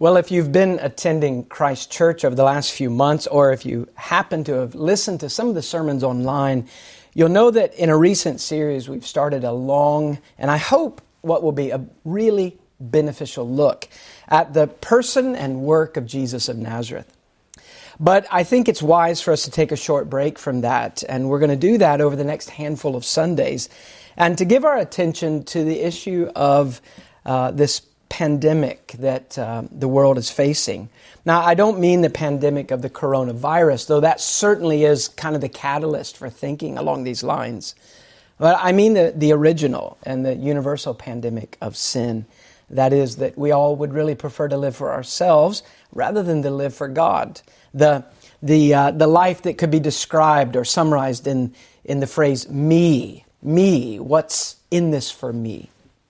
Well, if you've been attending Christ Church over the last few months, or if you happen to have listened to some of the sermons online, you'll know that in a recent series we've started a long, and I hope what will be a really beneficial look at the person and work of Jesus of Nazareth. But I think it's wise for us to take a short break from that, and we're going to do that over the next handful of Sundays, and to give our attention to the issue of this pandemic that the world is facing. Now, I don't mean the pandemic of the coronavirus, though that certainly is kind of the catalyst for thinking along these lines. But I mean the original and the universal pandemic of sin. That is, that we all would really prefer to live for ourselves rather than to live for God. The life that could be described or summarized in the phrase me, what's in this for me?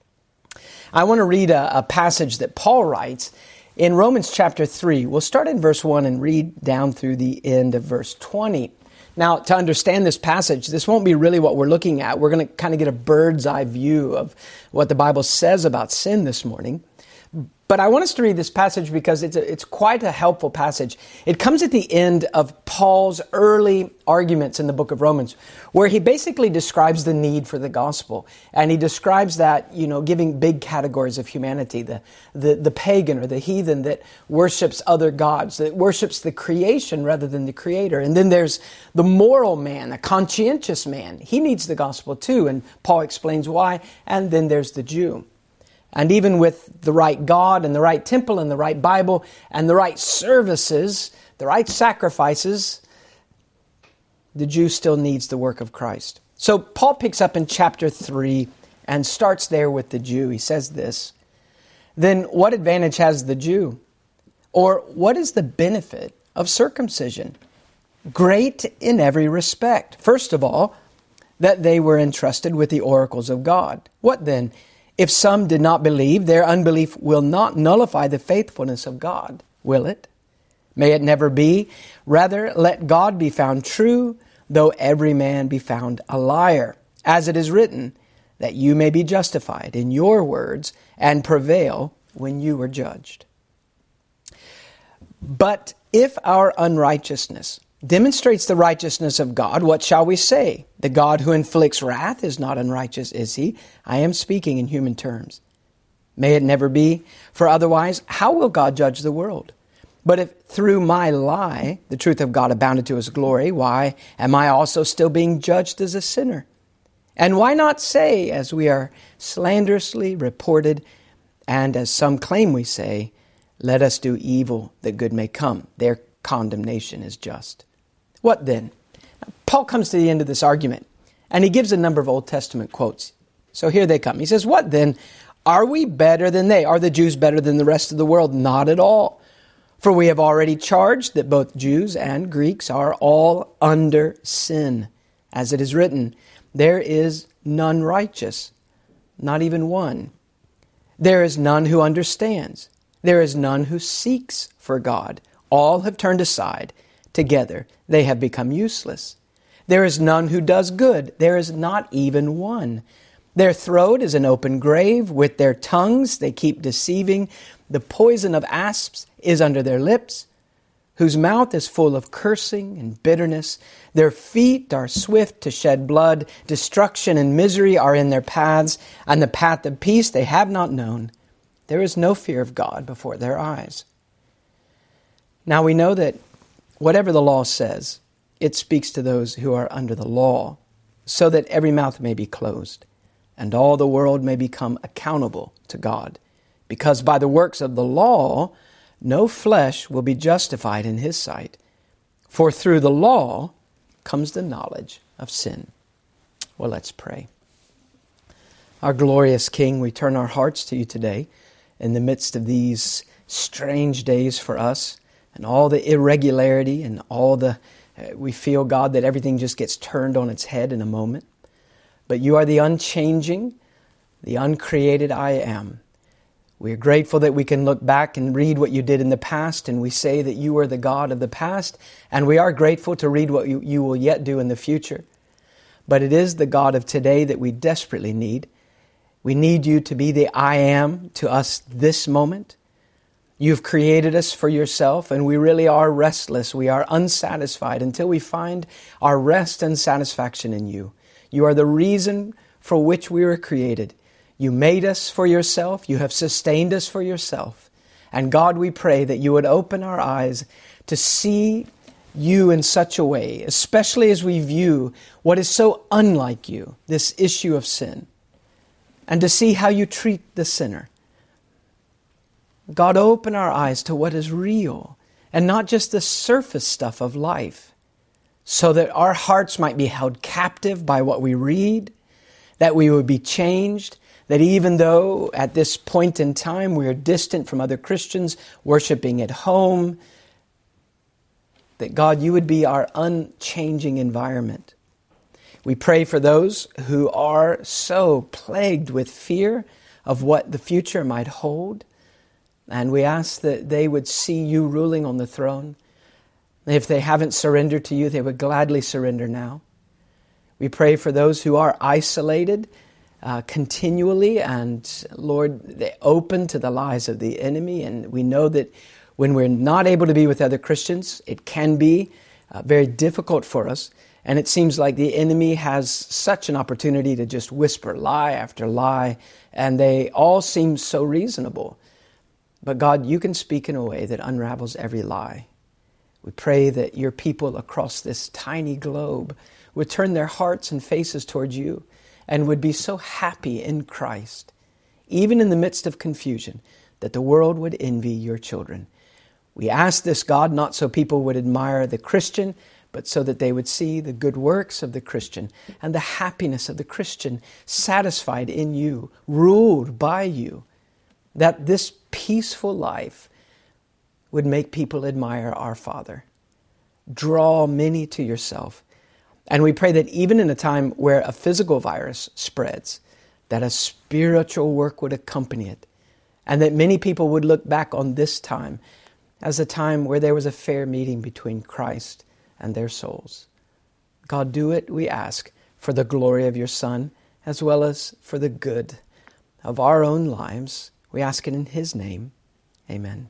I want to read a passage that Paul writes in Romans chapter 3. We'll start in verse 1 and read down through the end of verse 20. Now, to understand this passage, this won't be really what we're looking at. We're going to kind of get a bird's eye view of what the Bible says about sin this morning. But I want us to read this passage because it's quite a helpful passage. It comes at the end of Paul's early arguments in the book of Romans, where he basically describes the need for the gospel. And he describes that, giving big categories of humanity, the pagan or the heathen that worships other gods, that worships the creation rather than the creator. And then there's the moral man, a conscientious man. He needs the gospel too, and Paul explains why. And then there's the Jew. And even with the right God and the right temple and the right Bible and the right services, the right sacrifices, the Jew still needs the work of Christ. So Paul picks up in chapter 3 and starts there with the Jew. He says this, "Then what advantage has the Jew? Or what is the benefit of circumcision? Great in every respect. First of all, that they were entrusted with the oracles of God. What then? If some did not believe, their unbelief will not nullify the faithfulness of God, will it? May it never be. Rather, let God be found true, though every man be found a liar. As it is written, that you may be justified in your words and prevail when you are judged. But if our unrighteousness demonstrates the righteousness of God, what shall we say? The God who inflicts wrath is not unrighteous, is he? I am speaking in human terms. May it never be, for otherwise, how will God judge the world? But if through my lie, the truth of God abounded to his glory, why am I also still being judged as a sinner? And why not say, as we are slanderously reported, and as some claim we say, let us do evil that good may come. Their condemnation is just. What then? Paul comes to the end of this argument, and he gives a number of Old Testament quotes. So here they come. He says, what then? Are we better than they? Are the Jews better than the rest of the world? Not at all. For we have already charged that both Jews and Greeks are all under sin. As it is written, there is none righteous, not even one. There is none who understands. There is none who seeks for God. All have turned aside. Together they have become useless. There is none who does good. There is not even one. Their throat is an open grave. With their tongues they keep deceiving. The poison of asps is under their lips, whose mouth is full of cursing and bitterness. Their feet are swift to shed blood. Destruction and misery are in their paths, and the path of peace they have not known. There is no fear of God before their eyes. Now we know that whatever the law says, it speaks to those who are under the law, so that every mouth may be closed, and all the world may become accountable to God. Because by the works of the law, no flesh will be justified in his sight. For through the law comes the knowledge of sin. Well, let's pray. Our glorious King, we turn our hearts to you today in the midst of these strange days for us, and all the irregularity and all we feel, God, that everything just gets turned on its head in a moment. But you are the unchanging, the uncreated I am. We are grateful that we can look back and read what you did in the past, and we say that you are the God of the past, and we are grateful to read what you will yet do in the future. But it is the God of today that we desperately need. We need you to be the I am to us this moment. You've created us for yourself, and we really are restless. We are unsatisfied until we find our rest and satisfaction in you. You are the reason for which we were created. You made us for yourself. You have sustained us for yourself. And God, we pray that you would open our eyes to see you in such a way, especially as we view what is so unlike you, this issue of sin, and to see how you treat the sinner. God, open our eyes to what is real and not just the surface stuff of life, so that our hearts might be held captive by what we read, that we would be changed, that even though at this point in time we are distant from other Christians, worshiping at home, that God, you would be our unchanging environment. We pray for those who are so plagued with fear of what the future might hold. And we ask that they would see you ruling on the throne. If they haven't surrendered to you, they would gladly surrender now. We pray for those who are isolated continually, and Lord, they open to the lies of the enemy. And we know that when we're not able to be with other Christians, it can be very difficult for us. And it seems like the enemy has such an opportunity to just whisper lie after lie, and they all seem so reasonable. But God, you can speak in a way that unravels every lie. We pray that your people across this tiny globe would turn their hearts and faces towards you and would be so happy in Christ, even in the midst of confusion, that the world would envy your children. We ask this, God, not so people would admire the Christian, but so that they would see the good works of the Christian and the happiness of the Christian satisfied in you, ruled by you, that this peaceful life would make people admire our Father. Draw many to yourself. And we pray that even in a time where a physical virus spreads, that a spiritual work would accompany it, and that many people would look back on this time as a time where there was a fair meeting between Christ and their souls. God, do it, we ask, for the glory of your Son, as well as for the good of our own lives. We ask it in his name. Amen.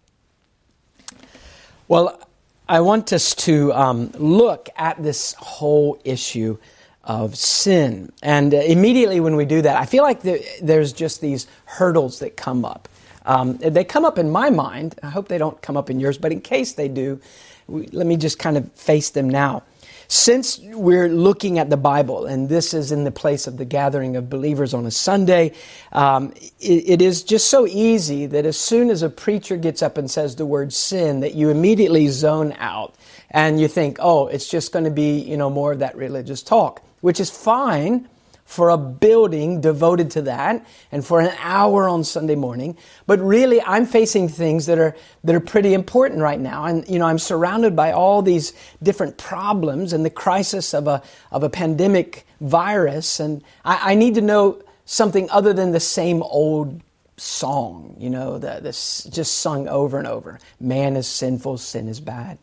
Well, I want us to look at this whole issue of sin. And immediately when we do that, I feel like there's just these hurdles that come up. They come up in my mind. I hope they don't come up in yours, but in case they do, let me just kind of face them now. Since we're looking at the Bible, and this is in the place of the gathering of believers on a Sunday, it is just so easy that as soon as a preacher gets up and says the word sin, that you immediately zone out and you think, oh, it's just going to be, more of that religious talk, which is fine for a building devoted to that and for an hour on Sunday morning. But really, I'm facing things that are pretty important right now. And, I'm surrounded by all these different problems and the crisis of a pandemic virus. And I need to know something other than the same old song, that's just sung over and over. Man is sinful, sin is bad.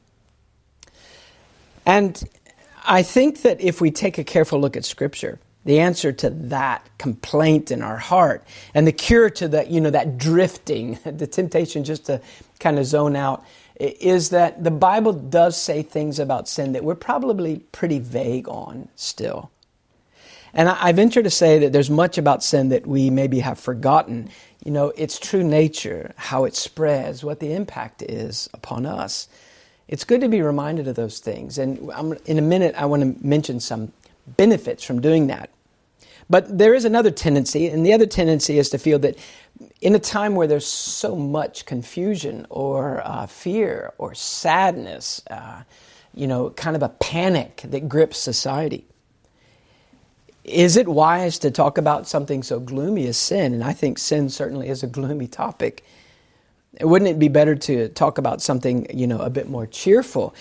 And I think that if we take a careful look at Scripture, the answer to that complaint in our heart and the cure to that, that drifting, the temptation just to kind of zone out, is that the Bible does say things about sin that we're probably pretty vague on still. And I venture to say that there's much about sin that we maybe have forgotten. Its true nature, how it spreads, what the impact is upon us. It's good to be reminded of those things. And in a minute, I want to mention some benefits from doing that. But there is another tendency, and the other tendency is to feel that in a time where there's so much confusion or fear or sadness, kind of a panic that grips society, is it wise to talk about something so gloomy as sin? And I think sin certainly is a gloomy topic. Wouldn't it be better to talk about something, a bit more cheerful?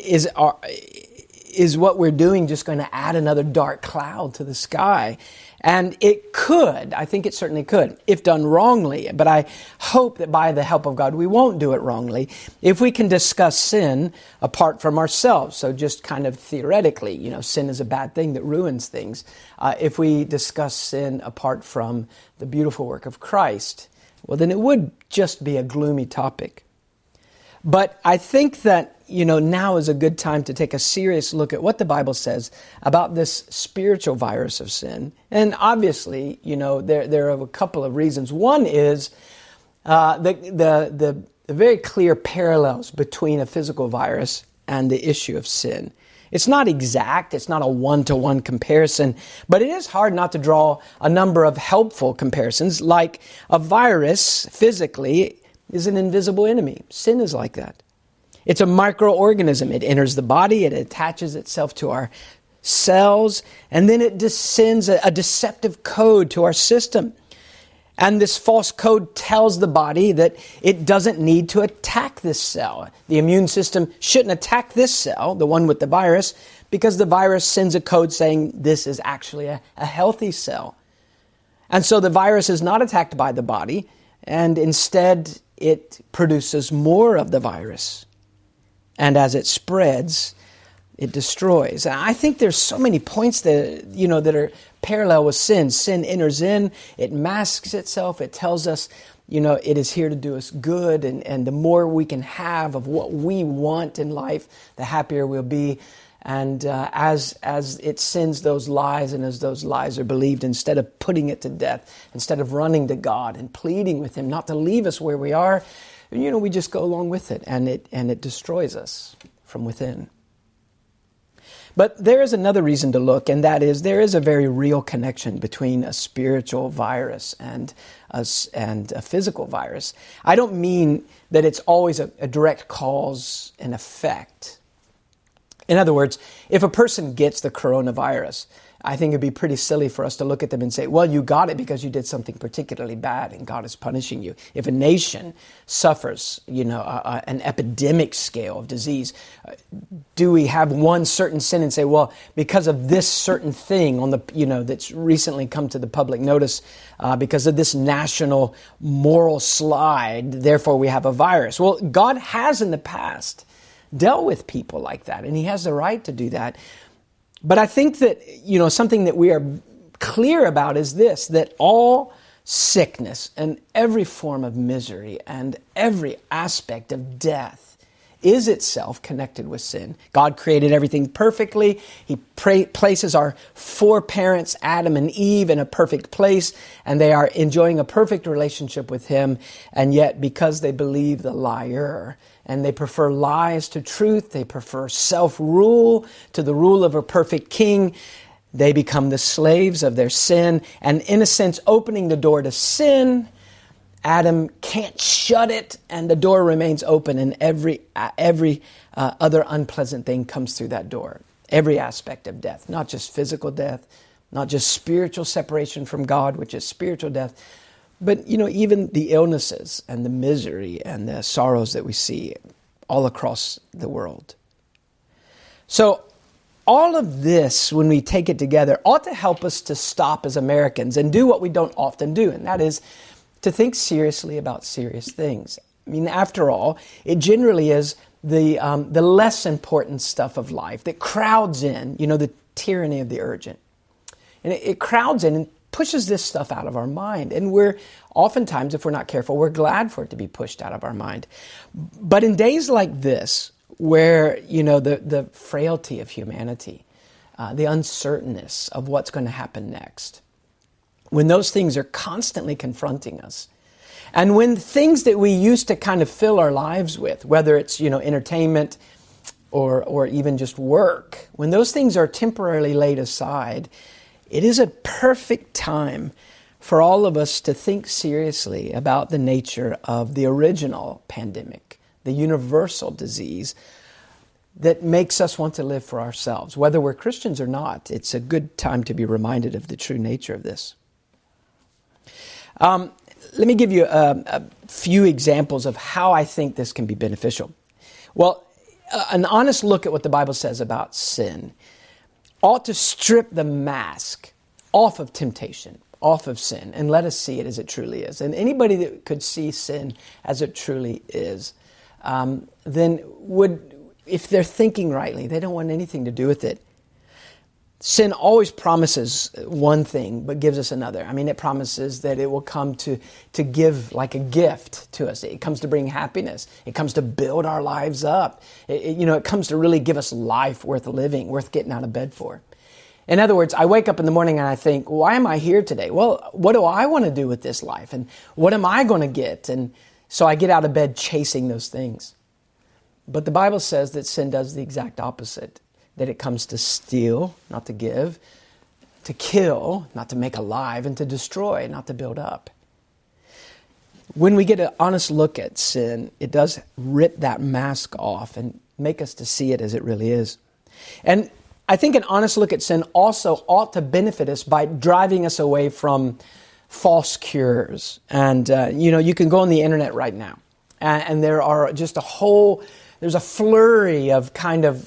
Is what we're doing just going to add another dark cloud to the sky? And it could. I think it certainly could, if done wrongly. But I hope that by the help of God, we won't do it wrongly. If we can discuss sin apart from ourselves, so just kind of theoretically, sin is a bad thing that ruins things. If we discuss sin apart from the beautiful work of Christ, well, then it would just be a gloomy topic. But I think that, now is a good time to take a serious look at what the Bible says about this spiritual virus of sin. And obviously, there are a couple of reasons. One is the very clear parallels between a physical virus and the issue of sin. It's not exact, it's not a one-to-one comparison, but it is hard not to draw a number of helpful comparisons, like a virus physically is an invisible enemy. Sin is like that. It's a microorganism. It enters the body, it attaches itself to our cells, and then it sends a deceptive code to our system. And this false code tells the body that it doesn't need to attack this cell. The immune system shouldn't attack this cell, the one with the virus, because the virus sends a code saying this is actually a healthy cell. And so the virus is not attacked by the body, and instead it produces more of the virus. And as it spreads, it destroys. And I think there's so many points that, that are parallel with sin. Sin enters in, it masks itself, it tells us, it is here to do us good, and the more we can have of what we want in life, the happier we'll be. And as it sends those lies, and as those lies are believed, instead of putting it to death, instead of running to God and pleading with Him not to leave us where we are, we just go along with it, and it destroys us from within. But there is another reason to look, and that is there is a very real connection between a spiritual virus and a physical virus. I don't mean that it's always a direct cause and effect. In other words, if a person gets the coronavirus, I think it'd be pretty silly for us to look at them and say, well, you got it because you did something particularly bad and God is punishing you. If a nation suffers, an epidemic scale of disease, do we have one certain sin and say, well, because of this certain thing on the, that's recently come to the public notice, because of this national moral slide, therefore we have a virus? Well, God has in the past dealt with people like that, and He has the right to do that. But I think that, something that we are clear about is this, that all sickness and every form of misery and every aspect of death is itself connected with sin. God created everything perfectly. He places our foreparents, Adam and Eve, in a perfect place, and they are enjoying a perfect relationship with Him. And yet, because they believe the liar, and they prefer lies to truth, they prefer self-rule to the rule of a perfect king, they become the slaves of their sin. And in a sense, opening the door to sin, Adam can't shut it, and the door remains open, and every other unpleasant thing comes through that door. Every aspect of death, not just physical death, not just spiritual separation from God, which is spiritual death, but, even the illnesses and the misery and the sorrows that we see all across the world. So all of this, when we take it together, ought to help us to stop as Americans and do what we don't often do, and that is to think seriously about serious things. I mean, after all, it generally is the less important stuff of life that crowds in, the tyranny of the urgent. And it crowds in and pushes this stuff out of our mind. And we're oftentimes, if we're not careful, we're glad for it to be pushed out of our mind. But in days like this, where, the frailty of humanity, the uncertainness of what's going to happen next, when those things are constantly confronting us, and when things that we used to kind of fill our lives with, whether it's, entertainment or even just work, when those things are temporarily laid aside, it is a perfect time for all of us to think seriously about the nature of the original pandemic, the universal disease that makes us want to live for ourselves. Whether we're Christians or not, it's a good time to be reminded of the true nature of this. Let me give you a few examples of how I think this can be beneficial. Well, an honest look at what the Bible says about sin ought to strip the mask off of temptation, off of sin, and let us see it as it truly is. And anybody that could see sin as it truly is, then would, if they're thinking rightly, they don't want anything to do with it. Sin always promises one thing, but gives us another. I mean, it promises that it will come to give like a gift to us. It comes to bring happiness. It comes to build our lives up. It comes to really give us life worth living, worth getting out of bed for. In other words, I wake up in the morning and I think, why am I here today? Well, what do I want to do with this life? And what am I going to get? And so I get out of bed chasing those things. But the Bible says that sin does the exact opposite. That it comes to steal, not to give, to kill, not to make alive, and to destroy, not to build up. When we get an honest look at sin, it does rip that mask off and make us to see it as it really is. And I think an honest look at sin also ought to benefit us by driving us away from false cures. And, you can go on the internet right now, and there are just there's a flurry of kind of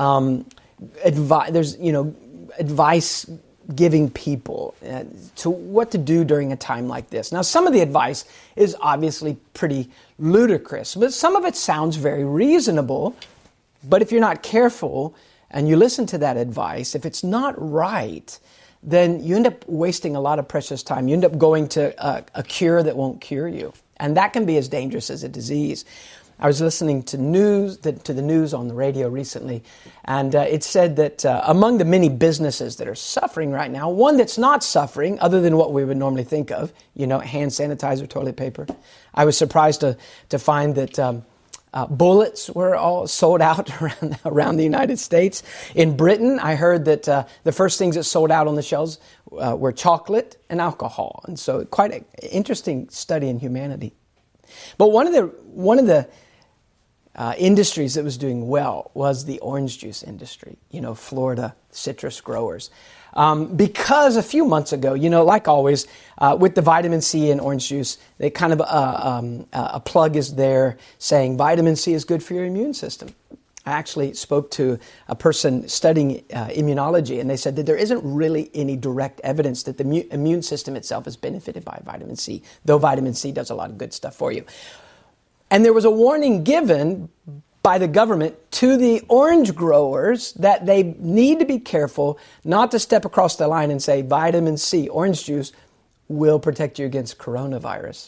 advice giving people to what to do during a time like this. Now, some of the advice is obviously pretty ludicrous, but some of it sounds very reasonable. But if you're not careful and you listen to that advice, if it's not right, then you end up wasting a lot of precious time. You end up going to a cure that won't cure you. And that can be as dangerous as a disease. I was listening to the news on the radio recently, and it said that among the many businesses that are suffering right now, one that's not suffering, other than what we would normally think of, hand sanitizer, toilet paper. I was surprised to find that bullets were all sold out around the United States. In Britain, I heard that the first things that sold out on the shelves were chocolate and alcohol, and so quite an interesting study in humanity. But one of the industries that was doing well was the orange juice industry, Florida citrus growers. Because a few months ago, like always, with the vitamin C in orange juice, they kind of a plug is there saying vitamin C is good for your immune system. I actually spoke to a person studying immunology, and they said that there isn't really any direct evidence that the immune system itself is benefited by vitamin C, though vitamin C does a lot of good stuff for you. And there was a warning given by the government to the orange growers that they need to be careful not to step across the line and say vitamin C, orange juice, will protect you against coronavirus.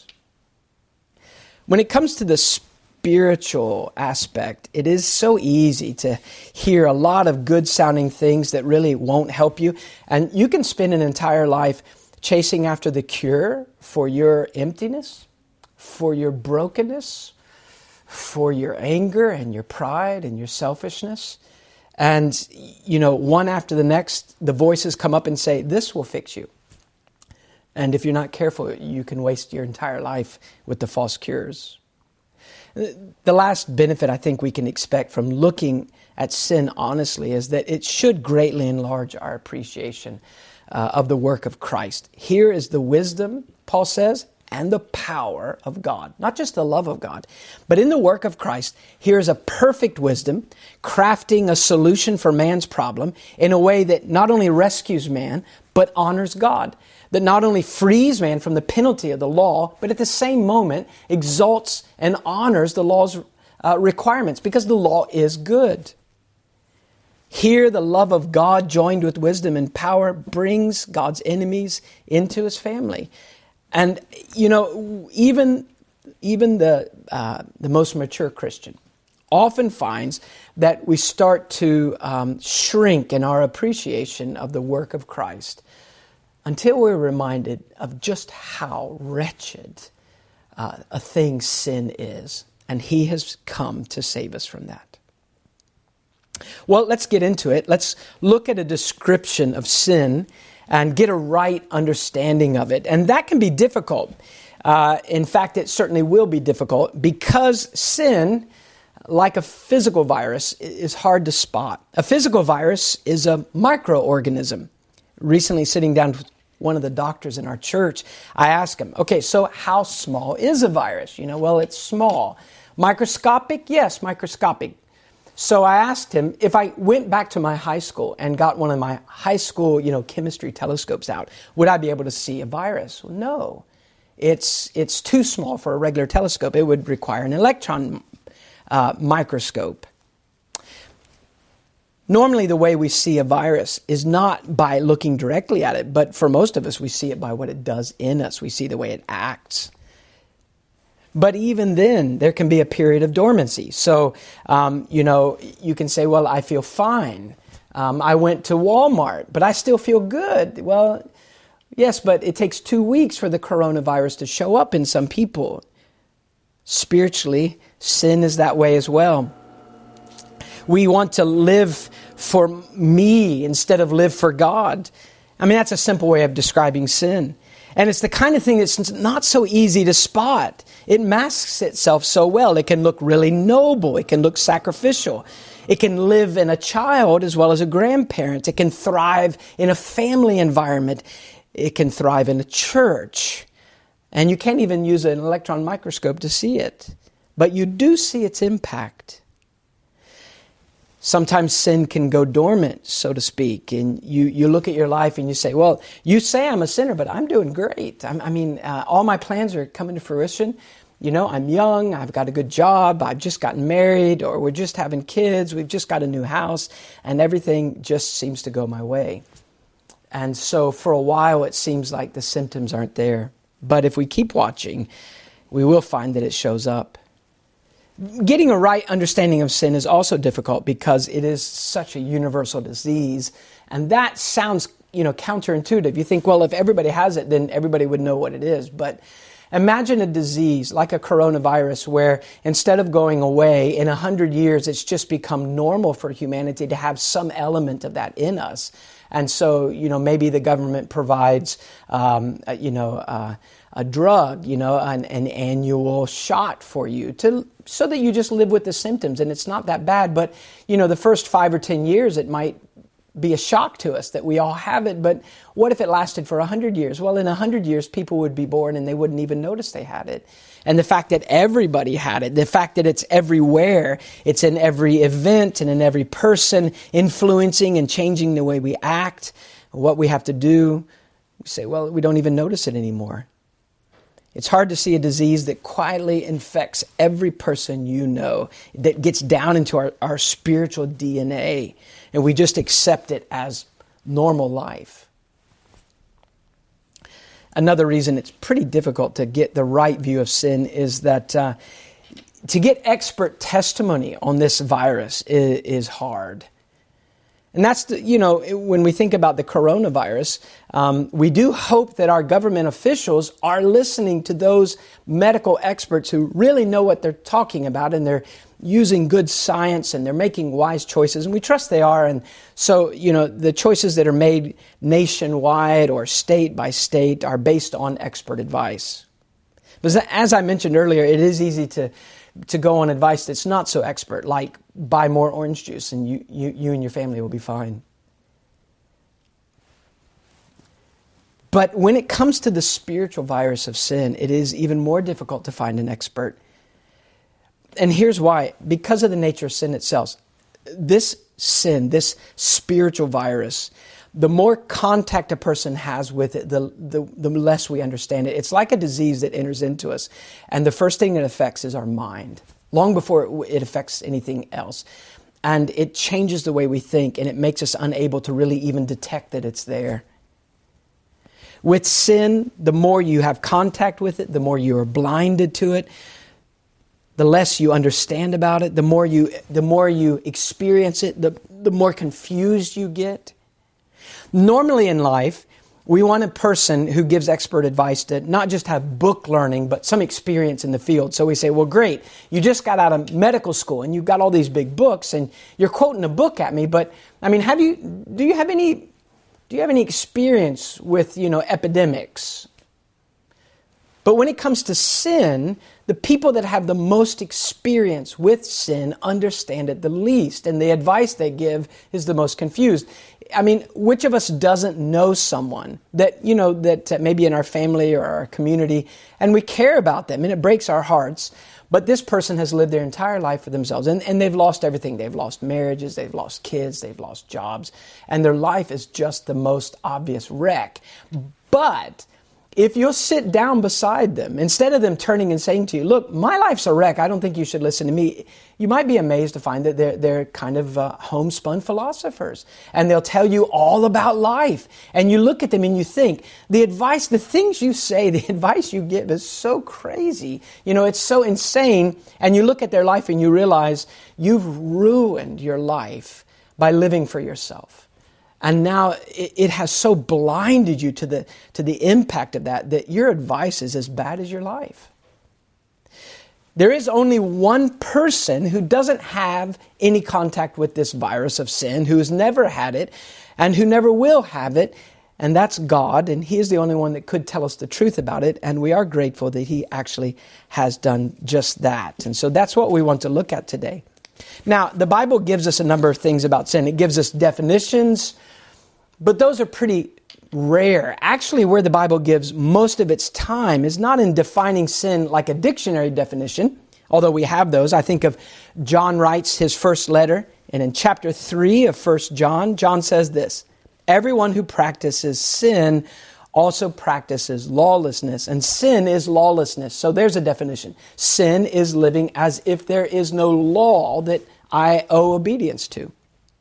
When it comes to the spiritual aspect, it is so easy to hear a lot of good-sounding things that really won't help you. And you can spend an entire life chasing after the cure for your emptiness, for your brokenness, for your anger and your pride and your selfishness. And, one after the next, the voices come up and say, this will fix you. And if you're not careful, you can waste your entire life with the false cures. The last benefit I think we can expect from looking at sin honestly is that it should greatly enlarge our appreciation of the work of Christ. Here is the wisdom, Paul says, and the power of God. Not just the love of God, but in the work of Christ, here is a perfect wisdom, crafting a solution for man's problem in a way that not only rescues man, but honors God. That not only frees man from the penalty of the law, but at the same moment exalts and honors the law's requirements, because the law is good. Here, the love of God joined with wisdom and power brings God's enemies into His family. And, even the most mature Christian often finds that we start to shrink in our appreciation of the work of Christ until we're reminded of just how wretched a thing sin is. And He has come to save us from that. Well, let's get into it. Let's look at a description of sin and get a right understanding of it. And that can be difficult. In fact, it certainly will be difficult because sin, like a physical virus, is hard to spot. A physical virus is a microorganism. Recently, sitting down with one of the doctors in our church, I asked him, okay, so how small is a virus? Well, it's small. Microscopic? Yes, microscopic. So I asked him, if I went back to my high school and got one of my high school, chemistry telescopes out, would I be able to see a virus? Well, no. It's too small for a regular telescope. It would require an electron microscope. Normally, the way we see a virus is not by looking directly at it, but for most of us, we see it by what it does in us. We see the way it acts. But even then, there can be a period of dormancy. So, you can say, well, I feel fine. I went to Walmart, but I still feel good. Well, yes, but it takes 2 weeks for the coronavirus to show up in some people. Spiritually, sin is that way as well. We want to live for me instead of live for God. I mean, that's a simple way of describing sin. And it's the kind of thing that's not so easy to spot. It masks itself so well. It can look really noble. It can look sacrificial. It can live in a child as well as a grandparent. It can thrive in a family environment. It can thrive in a church. And you can't even use an electron microscope to see it. But you do see its impact. Sometimes sin can go dormant, so to speak, and you look at your life and you say, well, you say I'm a sinner, but I'm doing great. All my plans are coming to fruition. I'm young, I've got a good job, I've just gotten married, or we're just having kids, we've just got a new house, and everything just seems to go my way. And so for a while, it seems like the symptoms aren't there. But if we keep watching, we will find that it shows up. Getting a right understanding of sin is also difficult because it is such a universal disease. And that sounds, counterintuitive. You think, well, if everybody has it, then everybody would know what it is. But imagine a disease like a coronavirus where instead of going away, in 100 years, it's just become normal for humanity to have some element of that in us. And so, maybe the government provides, a drug, an annual shot for you so that you just live with the symptoms and it's not that bad. But, the first 5 or 10 years, it might be a shock to us that we all have it. But what if it lasted for 100 years? Well, in 100 years, people would be born and they wouldn't even notice they had it. And the fact that everybody had it, the fact that it's everywhere, it's in every event and in every person, influencing and changing the way we act, what we have to do, we say, well, we don't even notice it anymore. It's hard to see a disease that quietly infects every person you know, that gets down into our spiritual DNA, and we just accept it as normal life. Another reason it's pretty difficult to get the right view of sin is that to get expert testimony on this virus is hard. And that's, when we think about the coronavirus, we do hope that our government officials are listening to those medical experts who really know what they're talking about, and they're using good science and they're making wise choices. And we trust they are. And so, the choices that are made nationwide or state by state are based on expert advice. But as I mentioned earlier, it is easy to go on advice that's not so expert, like buy more orange juice and you and your family will be fine. But when it comes to the spiritual virus of sin, it is even more difficult to find an expert. And here's why. Because of the nature of sin itself, this sin, this spiritual virus, the more contact a person has with it, the less we understand it. It's like a disease that enters into us. And the first thing it affects is our mind, long before it affects anything else. And it changes the way we think, and it makes us unable to really even detect that it's there. With sin, the more you have contact with it, the more you are blinded to it, the less you understand about it, the more you experience it, the more confused you get. Normally in life, we want a person who gives expert advice to not just have book learning, but some experience in the field. So we say, well, great, you just got out of medical school and you've got all these big books and you're quoting a book at me, but do you have any experience with, epidemics? But when it comes to sin, the people that have the most experience with sin understand it the least, and the advice they give is the most confused. I mean, which of us doesn't know someone that maybe in our family or our community, and we care about them, and it breaks our hearts, but this person has lived their entire life for themselves, and they've lost everything. They've lost marriages, they've lost kids, they've lost jobs, and their life is just the most obvious wreck. But if you'll sit down beside them, instead of them turning and saying to you, look, my life's a wreck, I don't think you should listen to me, you might be amazed to find that they're kind of homespun philosophers. And they'll tell you all about life. And you look at them and you think, the things you say, the advice you give is so crazy. It's so insane. And you look at their life and you realize you've ruined your life by living for yourself. And now it has so blinded you to the impact of that your advice is as bad as your life. There is only one person who doesn't have any contact with this virus of sin, who has never had it, and who never will have it, and that's God. And He is the only one that could tell us the truth about it, and we are grateful that He actually has done just that. And so that's what we want to look at today. Now, the Bible gives us a number of things about sin. It gives us definitions, but those are pretty rare. Actually, where the Bible gives most of its time is not in defining sin like a dictionary definition, although we have those. I think of John writes his first letter, and in chapter 3 of 1 John, John says this, everyone who practices sin also practices lawlessness, and sin is lawlessness. So there's a definition. Sin is living as if there is no law that I owe obedience to.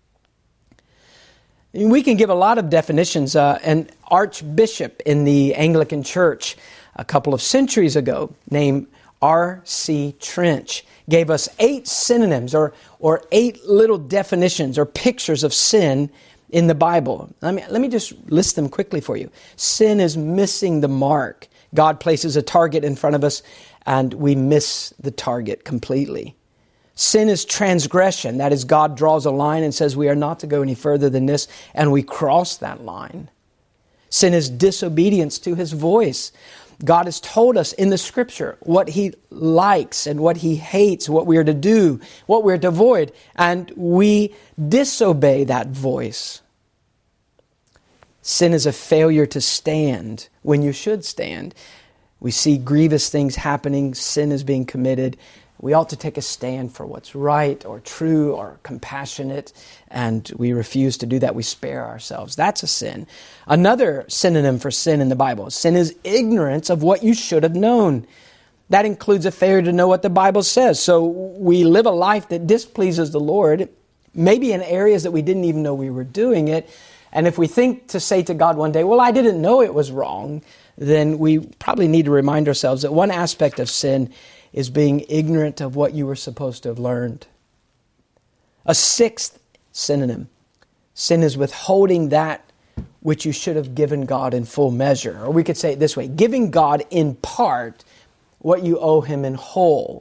We can give a lot of definitions. An archbishop in the Anglican Church a couple of centuries ago named R.C. Trench gave us 8 synonyms or 8 little definitions or pictures of sin in the Bible. Let me just list them quickly for you. Sin is missing the mark. God places a target in front of us and we miss the target completely. Sin is transgression. That is, God draws a line and says we are not to go any further than this, and we cross that line. Sin is disobedience to His voice. God has told us in the Scripture what He likes and what He hates, what we are to do, what we are to avoid, and we disobey that voice. Sin is a failure to stand when you should stand. We see grievous things happening, sin is being committed. We ought to take a stand for what's right or true or compassionate, and we refuse to do that. We spare ourselves. That's a sin. Another synonym for sin in the Bible, sin is ignorance of what you should have known. That includes a failure to know what the Bible says. So we live a life that displeases the Lord, maybe in areas that we didn't even know we were doing it. And if we think to say to God one day, well, I didn't know it was wrong, then we probably need to remind ourselves that one aspect of sin is being ignorant of what you were supposed to have learned. A 6th synonym, sin is withholding that which you should have given God in full measure. Or we could say it this way, giving God in part what you owe Him in whole.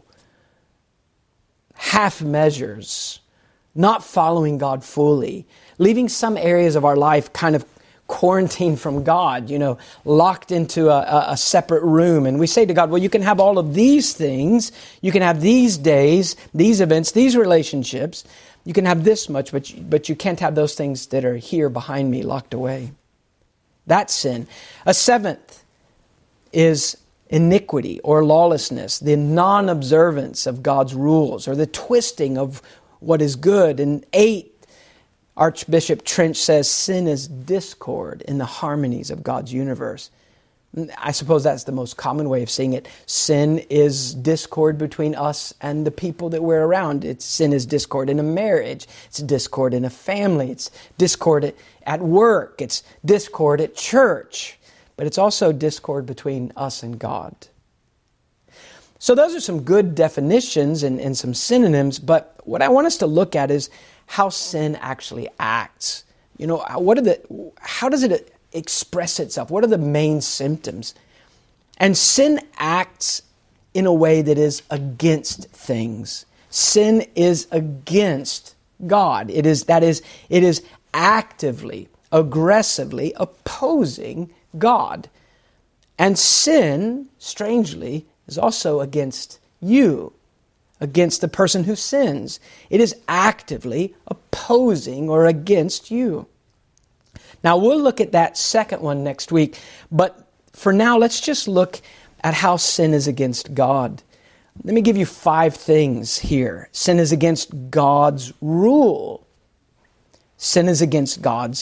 Half measures, not following God fully, leaving some areas of our life kind of quarantined from God, locked into a separate room. And we say to God, well, you can have all of these things. You can have these days, these events, these relationships. You can have this much, but you can't have those things that are here behind me locked away. That's sin. A 7th is iniquity or lawlessness, the non-observance of God's rules or the twisting of what is good. And 8, Archbishop Trench says sin is discord in the harmonies of God's universe. I suppose that's the most common way of seeing it. Sin is discord between us and the people that we're around. Sin is discord in a marriage. It's discord in a family. It's discord at work. It's discord at church. But it's also discord between us and God. So those are some good definitions and some synonyms. But what I want us to look at is how sin actually acts. How does it express itself? What are the main symptoms? And sin acts in a way that is against things. Sin is against God. It is actively, aggressively opposing God. And sin, strangely, is also against you, against the person who sins. It is actively opposing or against you. Now, we'll look at that second one next week, but for now, let's just look at how sin is against God. Let me give you 5 things here. Sin is against God's rule. Sin is against God's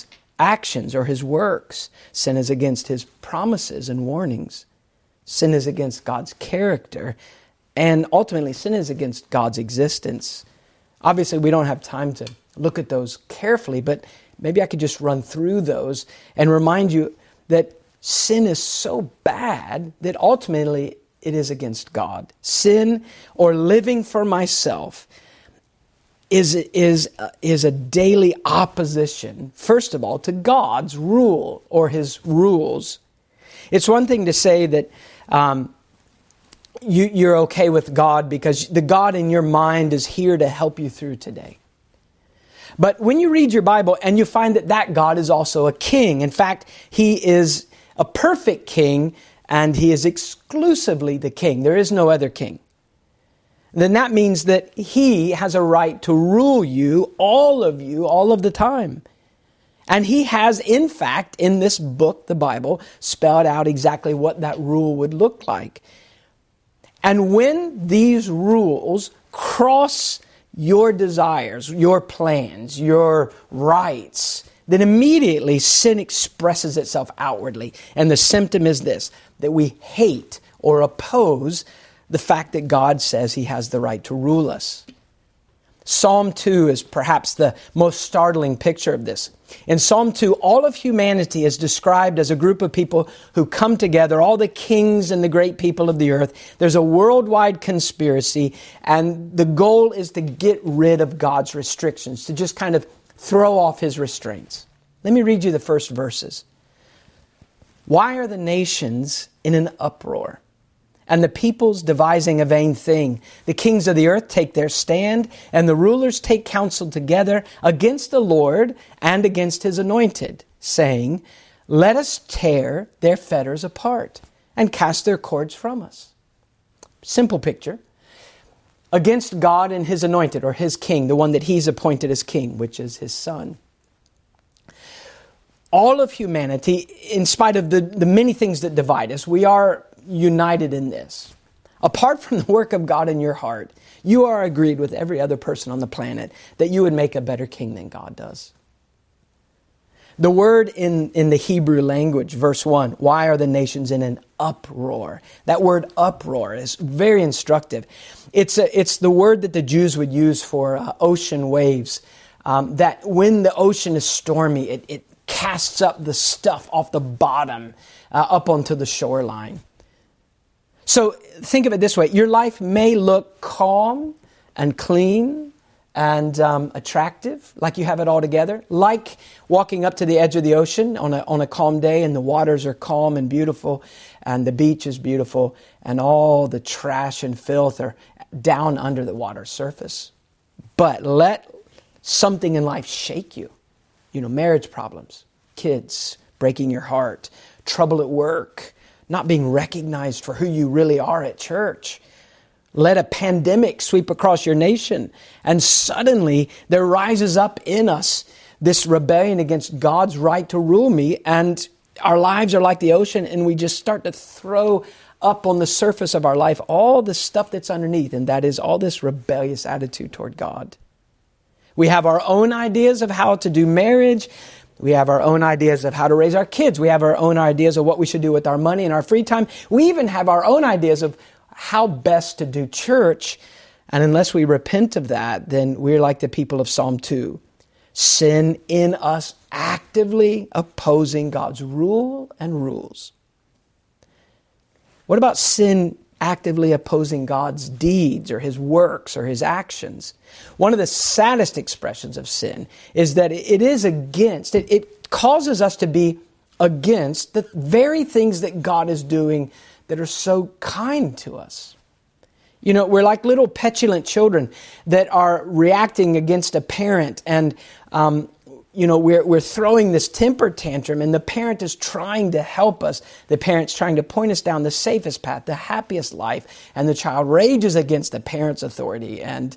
actions or his works. Sin is against his promises and warnings. Sin is against God's character. And ultimately, sin is against God's existence. Obviously, we don't have time to look at those carefully, but maybe I could just run through those and remind you that sin is so bad that ultimately it is against God. Sin, or living for myself, is a daily opposition, first of all, to God's rule or his rules. It's one thing to say that you're okay with God because the God in your mind is here to help you through today. But when you read your Bible and you find that God is also a king, in fact, he is a perfect king and he is exclusively the king. There is no other king. Then that means that he has a right to rule you, all of the time. And he has, in fact, in this book, the Bible, spelled out exactly what that rule would look like. And when these rules cross your desires, your plans, your rights, then immediately sin expresses itself outwardly. And the symptom is this, that we hate or oppose the fact that God says he has the right to rule us. Psalm 2 is perhaps the most startling picture of this. In Psalm 2, all of humanity is described as a group of people who come together, all the kings and the great people of the earth. There's a worldwide conspiracy, and the goal is to get rid of God's restrictions, to just kind of throw off his restraints. Let me read you the first verses. Why are the nations in an uproar, and the peoples devising a vain thing? The kings of the earth take their stand, and the rulers take counsel together against the Lord and against his anointed, saying, let us tear their fetters apart and cast their cords from us. Simple picture. Against God and his anointed, or his king, the one that he's appointed as king, which is his son. All of humanity, in spite of the many things that divide us, we are united in this. Apart from the work of God in your heart, you are agreed with every other person on the planet that you would make a better king than God does. The word in the Hebrew language, verse 1, why are the nations in an uproar? That word uproar is very instructive. It's the word that the Jews would use for ocean waves, that when the ocean is stormy, it casts up the stuff off the bottom up onto the shoreline. So think of it this way. Your life may look calm and clean and attractive, like you have it all together, like walking up to the edge of the ocean on a calm day and the waters are calm and beautiful and the beach is beautiful and all the trash and filth are down under the water surface. But let something in life shake you. Marriage problems, kids breaking your heart, trouble at work, not being recognized for who you really are at church. Let a pandemic sweep across your nation, and suddenly there rises up in us this rebellion against God's right to rule me, and our lives are like the ocean, and we just start to throw up on the surface of our life all the stuff that's underneath, and that is all this rebellious attitude toward God. We have our own ideas of how to do marriage. We have our own ideas of how to raise our kids. We have our own ideas of what we should do with our money and our free time. We even have our own ideas of how best to do church. And unless we repent of that, then we're like the people of Psalm 2. Sin in us actively opposing God's rule and rules. What about sin actively opposing God's deeds or his works or his actions? One of the saddest expressions of sin is that it causes us to be against the very things that God is doing that are so kind to us. We're like little petulant children that are reacting against a parent and we're throwing this temper tantrum and the parent is trying to help us. The parent's trying to point us down the safest path, the happiest life. And the child rages against the parent's authority and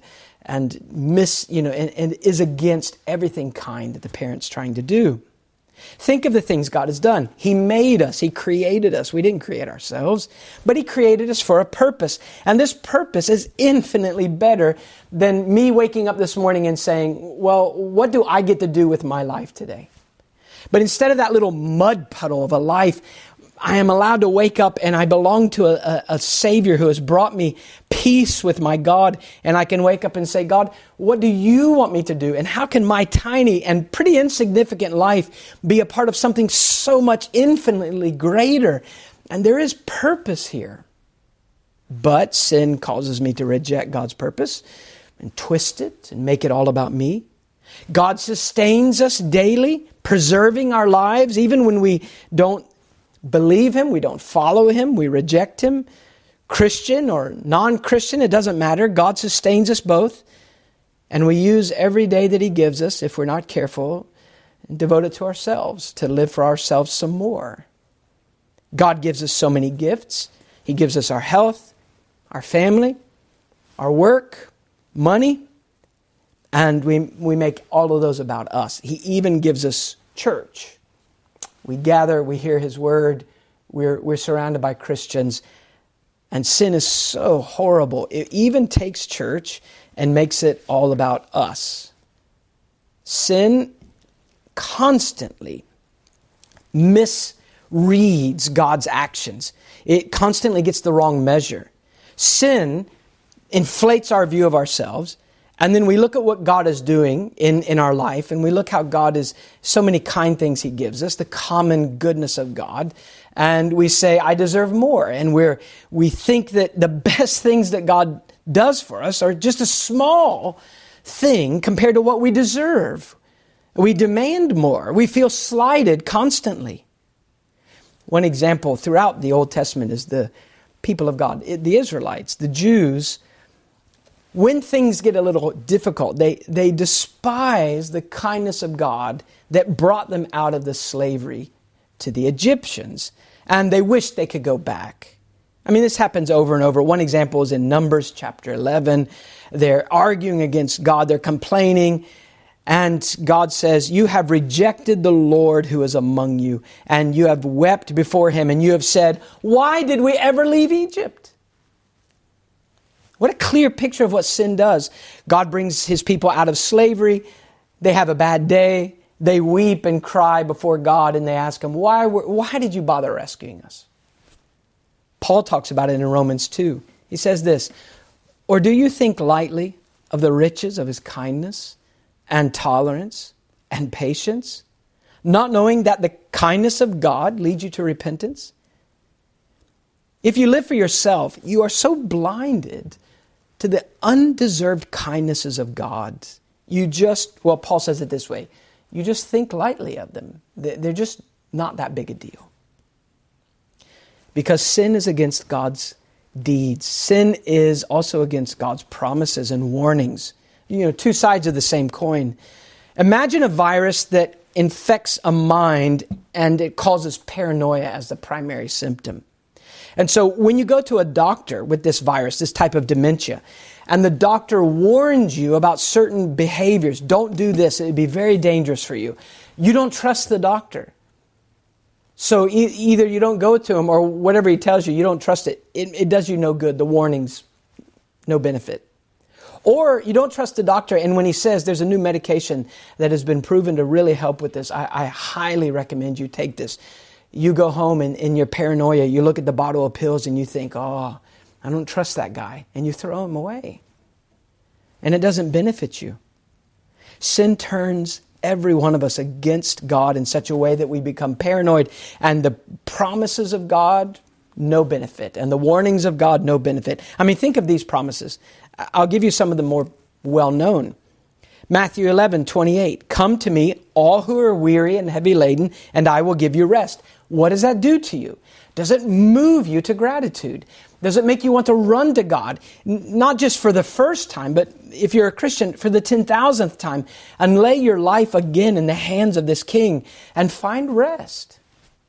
is against everything kind that the parent's trying to do. Think of the things God has done. He made us. He created us. We didn't create ourselves, but he created us for a purpose. And this purpose is infinitely better than me waking up this morning and saying, well, what do I get to do with my life today? But instead of that little mud puddle of a life, I am allowed to wake up and I belong to a Savior who has brought me peace with my God. And I can wake up and say, God, what do you want me to do? And how can my tiny and pretty insignificant life be a part of something so much infinitely greater? And there is purpose here. But sin causes me to reject God's purpose and twist it and make it all about me. God sustains us daily, preserving our lives even when we don't believe Him, we don't follow Him, we reject Him. Christian or non-Christian, it doesn't matter. God sustains us both. And we use every day that He gives us, if we're not careful, and devote it to ourselves, to live for ourselves some more. God gives us so many gifts. He gives us our health, our family, our work, money, and we make all of those about us. He even gives us church. We gather, we hear His word, we're surrounded by Christians, and sin is so horrible. It even takes church and makes it all about us. Sin constantly misreads God's actions. It constantly gets the wrong measure. Sin inflates our view of ourselves. And then we look at what God is doing in our life, and we look how God is, so many kind things He gives us, the common goodness of God, and we say, I deserve more. And we think that the best things that God does for us are just a small thing compared to what we deserve. We demand more. We feel slighted constantly. One example throughout the Old Testament is the people of God, the Israelites, the Jews. When things get a little difficult, they despise the kindness of God that brought them out of the slavery to the Egyptians. And they wish they could go back. I mean, this happens over and over. One example is in Numbers chapter 11. They're arguing against God. They're complaining. And God says, you have rejected the Lord who is among you. And you have wept before Him. And you have said, why did we ever leave Egypt? What a clear picture of what sin does. God brings His people out of slavery. They have a bad day. They weep and cry before God, and they ask Him, why did you bother rescuing us? Paul talks about it in Romans 2. He says this, or do you think lightly of the riches of His kindness and tolerance and patience, not knowing that the kindness of God leads you to repentance? If you live for yourself, you are so blinded to the undeserved kindnesses of God. Paul says it this way, you just think lightly of them. They're just not that big a deal. Because sin is against God's deeds. Sin is also against God's promises and warnings. Two sides of the same coin. Imagine a virus that infects a mind and it causes paranoia as the primary symptom. And so when you go to a doctor with this virus, this type of dementia, and the doctor warns you about certain behaviors, don't do this, it would be very dangerous for you. You don't trust the doctor. So either you don't go to him or whatever he tells you, you don't trust it. It does you no good. The warning's no benefit. Or you don't trust the doctor, and when he says there's a new medication that has been proven to really help with this, I highly recommend you take this. You go home and in your paranoia, you look at the bottle of pills and you think, I don't trust that guy. And you throw him away. And it doesn't benefit you. Sin turns every one of us against God in such a way that we become paranoid. And the promises of God, no benefit. And the warnings of God, no benefit. I mean, think of these promises. I'll give you some of the more well-known. Matthew 11:28. Come to me, all who are weary and heavy laden, and I will give you rest. What does that do to you? Does it move you to gratitude? Does it make you want to run to God? Not just for the first time, but if you're a Christian, for the 10,000th time, and lay your life again in the hands of this King and find rest?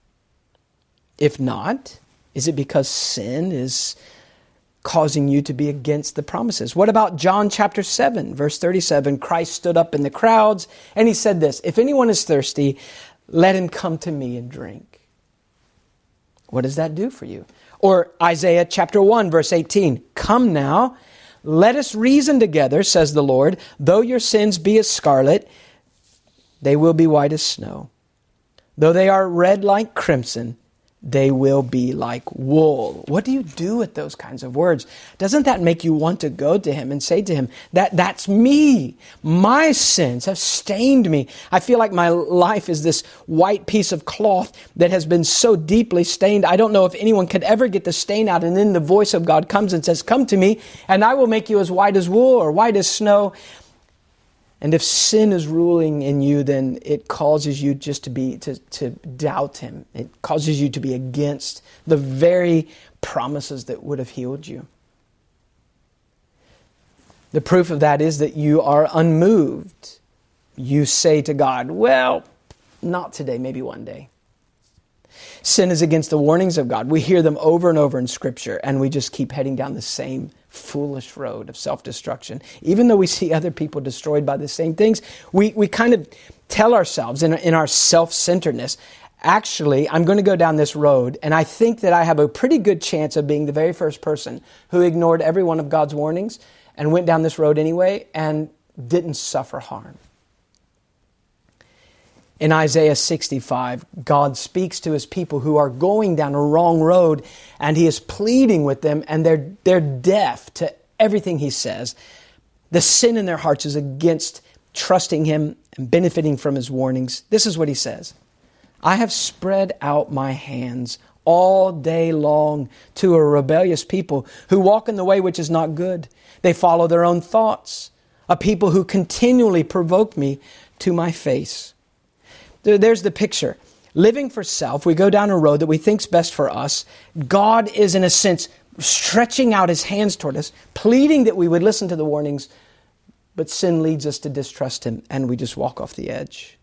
If not, is it because sin is causing you to be against the promises? What about John chapter 7, verse 37? Christ stood up in the crowds and He said this, if anyone is thirsty, let him come to me and drink. What does that do for you? Or Isaiah chapter 1, verse 18. Come now, let us reason together, says the Lord. Though your sins be as scarlet, they will be white as snow. Though they are red like crimson, they will be like wool. What do you do with those kinds of words? Doesn't that make you want to go to him and say to him, that's me. My sins have stained me. I feel like my life is this white piece of cloth that has been so deeply stained. I don't know if anyone could ever get the stain out. And then the voice of God comes and says, come to me and I will make you as white as wool or white as snow. And if sin is ruling in you, then it causes you just to doubt him. It causes you to be against the very promises that would have healed you. The proof of that is that you are unmoved. You say to God, well, not today, maybe one day. Sin is against the warnings of God. We hear them over and over in Scripture, and we just keep heading down the same foolish road of self-destruction. Even though we see other people destroyed by the same things, we kind of tell ourselves in our self-centeredness, actually, I'm going to go down this road, and I think that I have a pretty good chance of being the very first person who ignored every one of God's warnings and went down this road anyway and didn't suffer harm. In Isaiah 65, God speaks to his people who are going down a wrong road, and he is pleading with them, and they're deaf to everything he says. The sin in their hearts is against trusting him and benefiting from his warnings. This is what he says. I have spread out my hands all day long to a rebellious people who walk in the way which is not good. They follow their own thoughts, a people who continually provoke me to my face. There's the picture. Living for self, we go down a road that we think's best for us. God is, in a sense, stretching out his hands toward us, pleading that we would listen to the warnings, but sin leads us to distrust him, and we just walk off the edge.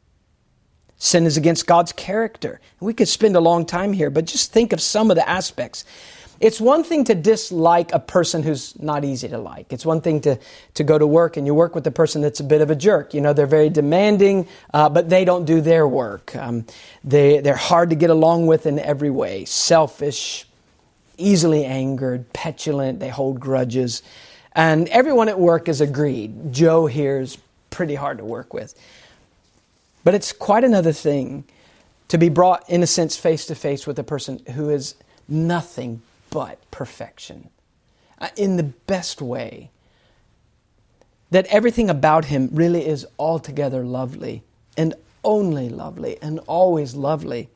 Sin is against God's character. We could spend a long time here, but just think of some of the aspects. It's one thing to dislike a person who's not easy to like. It's one thing to go to work and you work with a person that's a bit of a jerk. You know, they're very demanding, but they don't do their work. They're hard to get along with in every way. Selfish, easily angered, petulant, they hold grudges. And everyone at work is agreed. Joe here is pretty hard to work with. But it's quite another thing to be brought, in a sense, face to face with a person who is nothing but perfection, in the best way. That everything about him really is altogether lovely, and only lovely, and always lovely.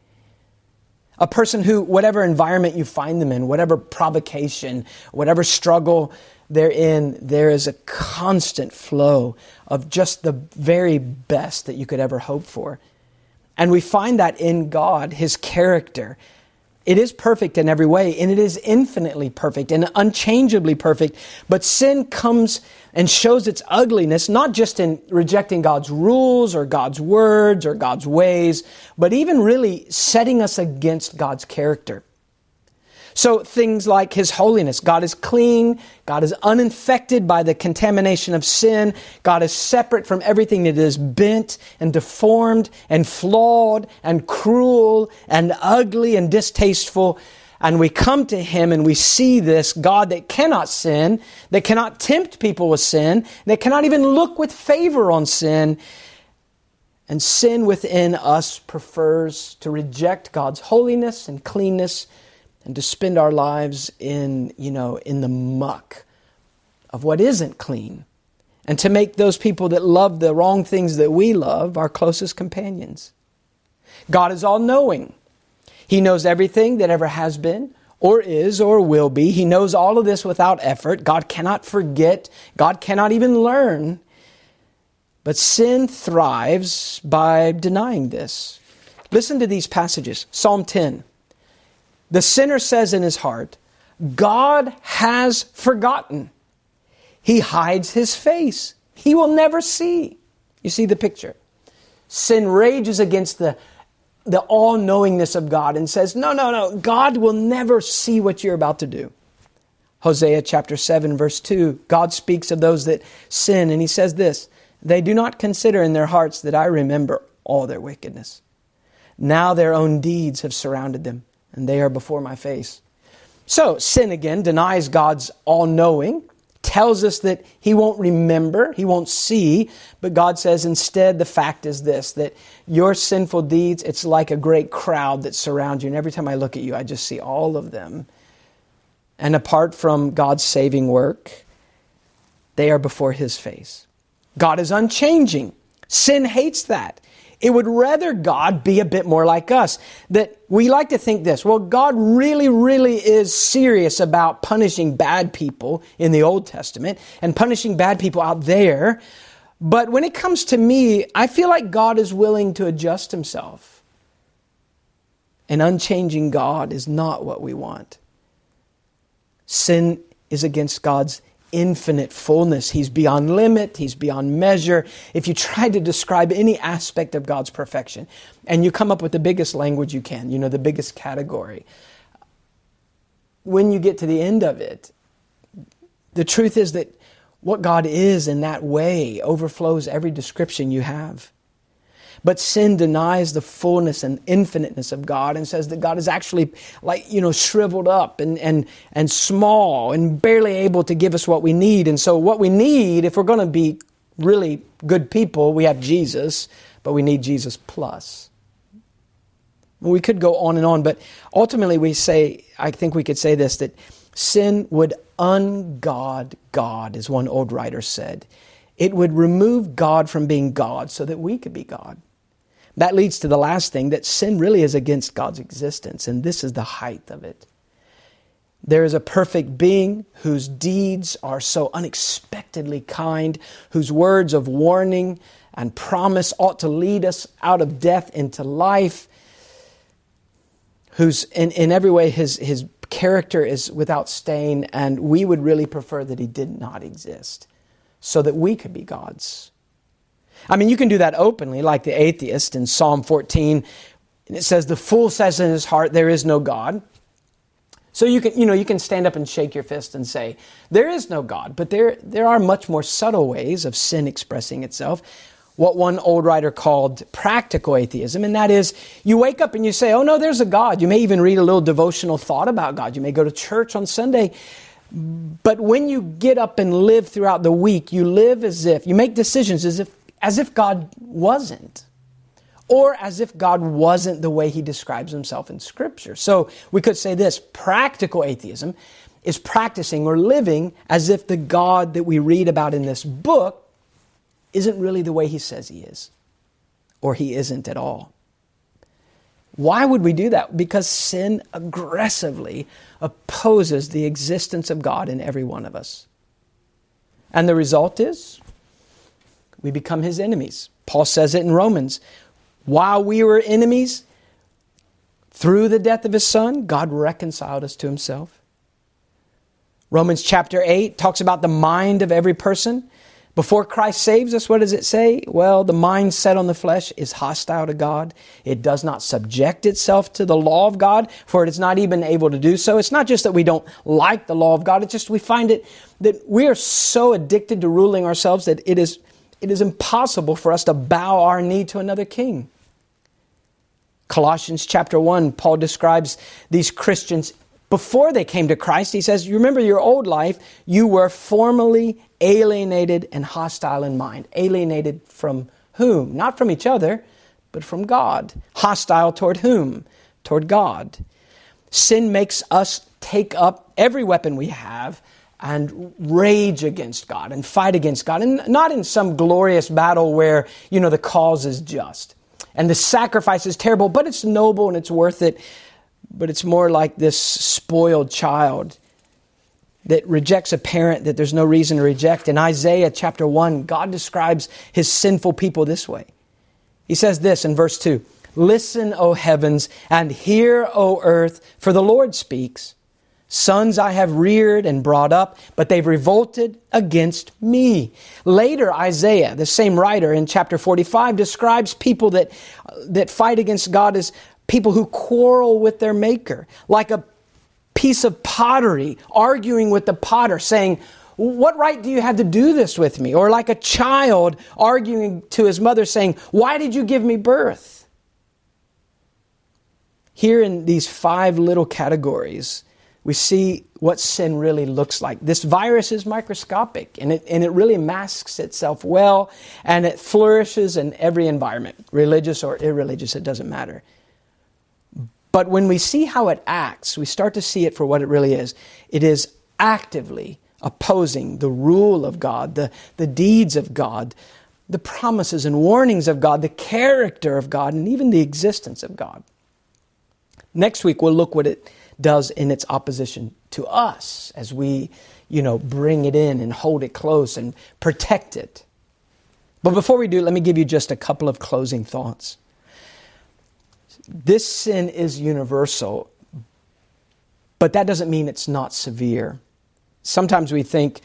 A person who, whatever environment you find them in, whatever provocation, whatever struggle they're in, there is a constant flow of just the very best that you could ever hope for. And we find that in God, his character. It is perfect in every way, and it is infinitely perfect and unchangeably perfect. But sin comes and shows its ugliness, not just in rejecting God's rules or God's words or God's ways, but even really setting us against God's character. So things like his holiness. God is clean. God is uninfected by the contamination of sin. God is separate from everything that is bent and deformed and flawed and cruel and ugly and distasteful. And we come to him and we see this God that cannot sin, that cannot tempt people with sin, that cannot even look with favor on sin. And sin within us prefers to reject God's holiness and cleanness and to spend our lives in the muck of what isn't clean. And to make those people that love the wrong things that we love our closest companions. God is all-knowing. He knows everything that ever has been, or is, or will be. He knows all of this without effort. God cannot forget. God cannot even learn. But sin thrives by denying this. Listen to these passages. Psalm 10. The sinner says in his heart, God has forgotten. He hides his face. He will never see. You see the picture. Sin rages against the all-knowingness of God and says, no, God will never see what you're about to do. Hosea chapter 7 verse 2, God speaks of those that sin, and he says this, they do not consider in their hearts that I remember all their wickedness. Now their own deeds have surrounded them, and they are before my face. So sin again denies God's all-knowing, tells us that He won't remember, He won't see, but God says instead the fact is this, that your sinful deeds, it's like a great crowd that surrounds you, and every time I look at you, I just see all of them. And apart from God's saving work, they are before His face. God is unchanging. Sin hates that. It would rather God be a bit more like us. That we like to think this, well, God really, really is serious about punishing bad people in the Old Testament and punishing bad people out there. But when it comes to me, I feel like God is willing to adjust Himself. An unchanging God is not what we want. Sin is against God's infinite fullness. He's beyond limit. He's beyond measure. If you try to describe any aspect of God's perfection, and you come up with the biggest language you can, the biggest category, when you get to the end of it, the truth is that what God is in that way overflows every description you have. But sin denies the fullness and infiniteness of God and says that God is actually shriveled up and small and barely able to give us what we need. And so what we need, if we're going to be really good people, we have Jesus, but we need Jesus plus. We could go on and on, but ultimately I think we could say this, that sin would ungod God, as one old writer said. It would remove God from being God so that we could be God. That leads to the last thing, that sin really is against God's existence, and this is the height of it. There is a perfect being whose deeds are so unexpectedly kind, whose words of warning and promise ought to lead us out of death into life, whose in every way his character is without stain, and we would really prefer that He did not exist so that we could be God's. I mean, you can do that openly, like the atheist in Psalm 14. And it says, the fool says in his heart, there is no God. So you can stand up and shake your fist and say, there is no God. But there are much more subtle ways of sin expressing itself. What one old writer called practical atheism. And that is, you wake up and you say, oh no, there's a God. You may even read a little devotional thought about God. You may go to church on Sunday. But when you get up and live throughout the week, you live you make decisions as if God wasn't, or as if God wasn't the way He describes Himself in Scripture. So we could say this, practical atheism is practicing or living as if the God that we read about in this book isn't really the way He says He is, or He isn't at all. Why would we do that? Because sin aggressively opposes the existence of God in every one of us. And the result is, we become His enemies. Paul says it in Romans. While we were enemies, through the death of His Son, God reconciled us to Himself. Romans chapter 8 talks about the mind of every person. Before Christ saves us, what does it say? Well, the mind set on the flesh is hostile to God. It does not subject itself to the law of God, for it is not even able to do so. It's not just that we don't like the law of God. It's just we find it that we are so addicted to ruling ourselves that it is impossible for us to bow our knee to another king. Colossians chapter 1, Paul describes these Christians before they came to Christ. He says, you remember your old life, you were formerly alienated and hostile in mind. Alienated from whom? Not from each other, but from God. Hostile toward whom? Toward God. Sin makes us take up every weapon we have and rage against God and fight against God. And not in some glorious battle where, the cause is just. And the sacrifice is terrible, but it's noble and it's worth it. But it's more like this spoiled child that rejects a parent that there's no reason to reject. In Isaiah chapter 1, God describes His sinful people this way. He says this in verse 2, listen, O heavens, and hear, O earth, for the Lord speaks. Sons I have reared and brought up, but they've revolted against me. Later, Isaiah, the same writer in chapter 45, describes people that fight against God as people who quarrel with their maker, like a piece of pottery, arguing with the potter, saying, what right do you have to do this with me? Or like a child arguing to his mother, saying, why did you give me birth? Here in these 5 little categories, we see what sin really looks like. This virus is microscopic, and it really masks itself well, and it flourishes in every environment, religious or irreligious, it doesn't matter. But when we see how it acts, we start to see it for what it really is. It is actively opposing the rule of God, the deeds of God, the promises and warnings of God, the character of God, and even the existence of God. Next week, we'll look what it does in its opposition to us as we, bring it in and hold it close and protect it. But before we do, let me give you just a couple of closing thoughts. This sin is universal, but that doesn't mean it's not severe. Sometimes we think,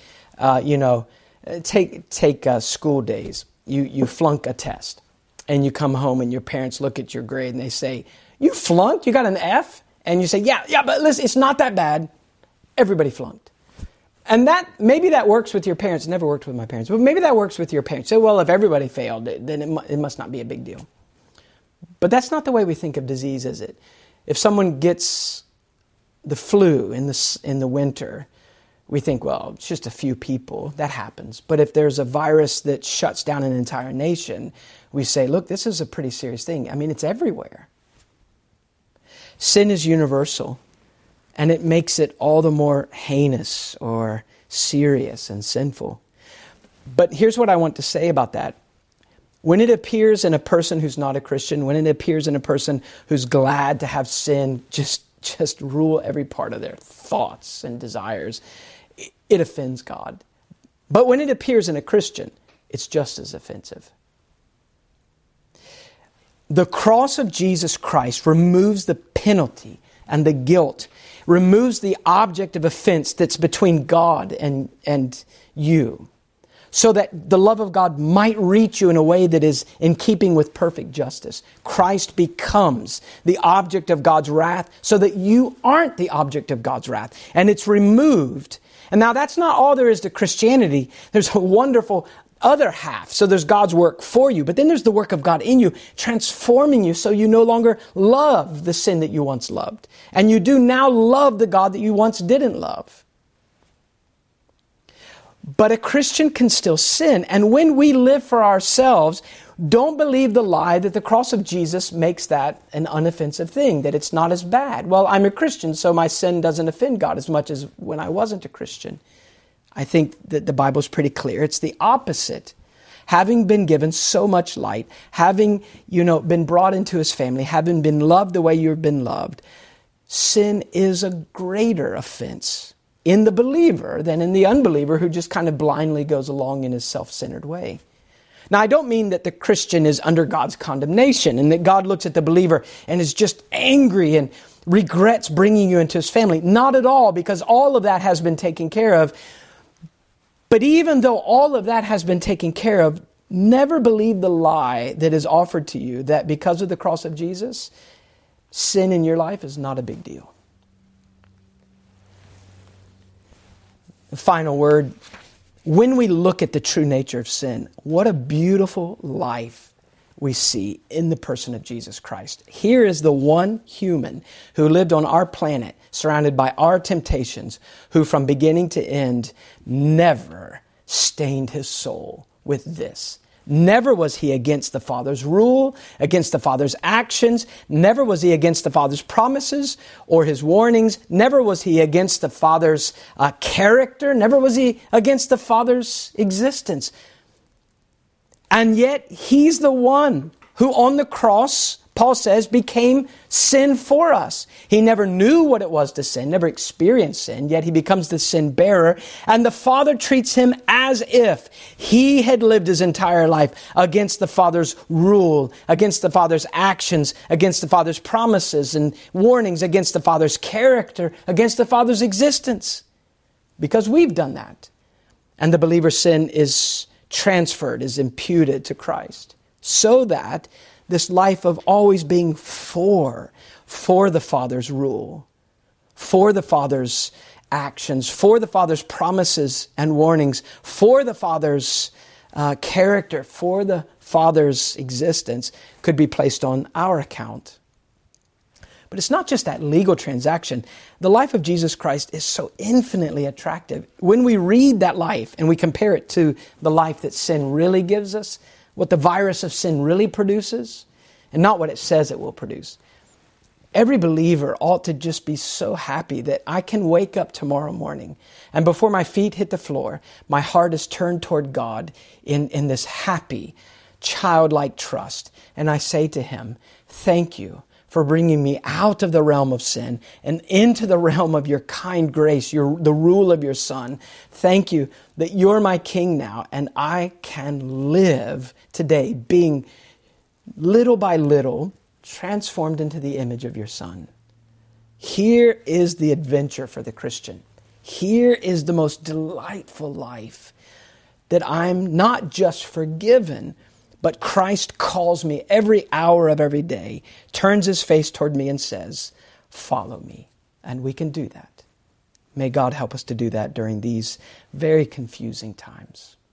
take school days. You flunk a test, and you come home and your parents look at your grade and they say, "You flunked? You got an F?" And you say, yeah, but listen, it's not that bad. Everybody flunked. And maybe that works with your parents. It never worked with my parents, but maybe that works with your parents. So, well, if everybody failed, then it must not be a big deal. But that's not the way we think of disease, is it? If someone gets the flu in the winter, we think, well, it's just a few people. That happens. But if there's a virus that shuts down an entire nation, we say, look, this is a pretty serious thing. I mean, it's everywhere. Sin is universal, and it makes it all the more heinous or serious and sinful. But here's what I want to say about that. When it appears in a person who's not a Christian, when it appears in a person who's glad to have sin just rule every part of their thoughts and desires, it offends God. But when it appears in a Christian, it's just as offensive. The cross of Jesus Christ removes the penalty and the guilt, removes the object of offense that's between God and you, so that the love of God might reach you in a way that is in keeping with perfect justice. Christ becomes the object of God's wrath so that you aren't the object of God's wrath. And it's removed. And now that's not all there is to Christianity. There's a wonderful other half. So there's God's work for you, but then there's the work of God in you, transforming you so you no longer love the sin that you once loved. And you do now love the God that you once didn't love. But a Christian can still sin. And when we live for ourselves, don't believe the lie that the cross of Jesus makes that an unoffensive thing, that it's not as bad. Well, I'm a Christian, so my sin doesn't offend God as much as when I wasn't a Christian. I think that the Bible's pretty clear. It's the opposite. Having been given so much light, having, been brought into His family, having been loved the way you've been loved, sin is a greater offense in the believer than in the unbeliever who just kind of blindly goes along in his self-centered way. Now, I don't mean that the Christian is under God's condemnation and that God looks at the believer and is just angry and regrets bringing you into His family. Not at all, because all of that has been taken care of. But even though all of that has been taken care of, never believe the lie that is offered to you that because of the cross of Jesus, sin in your life is not a big deal. The final word, when we look at the true nature of sin, what a beautiful life we see in the person of Jesus Christ. Here is the one human who lived on our planet, surrounded by our temptations, who from beginning to end never stained his soul with this. Never was he against the Father's rule, against the Father's actions. Never was he against the Father's promises or His warnings. Never was he against the Father's character. Never was he against the Father's existence. And yet He's the one who on the cross, Paul says, became sin for us. He never knew what it was to sin, never experienced sin, yet He becomes the sin bearer. And the Father treats Him as if He had lived His entire life against the Father's rule, against the Father's actions, against the Father's promises and warnings, against the Father's character, against the Father's existence. Because we've done that. And the believer's sin is transferred, is imputed to Christ. So that this life of always being for the Father's rule, for the Father's actions, for the Father's promises and warnings, for the Father's character, for the Father's existence, could be placed on our account. But it's not just that legal transaction. The life of Jesus Christ is so infinitely attractive. When we read that life and we compare it to the life that sin really gives us, what the virus of sin really produces, and not what it says it will produce, every believer ought to just be so happy that I can wake up tomorrow morning and before my feet hit the floor, my heart is turned toward God in this happy, childlike trust. And I say to Him, thank you for bringing me out of the realm of sin and into the realm of your kind grace, the rule of your Son. Thank you that you're my King now, and I can live today being little by little transformed into the image of your Son. Here is the adventure for the Christian. Here is the most delightful life, that I'm not just forgiven, but Christ calls me every hour of every day, turns His face toward me and says, follow me. And we can do that. May God help us to do that during these very confusing times.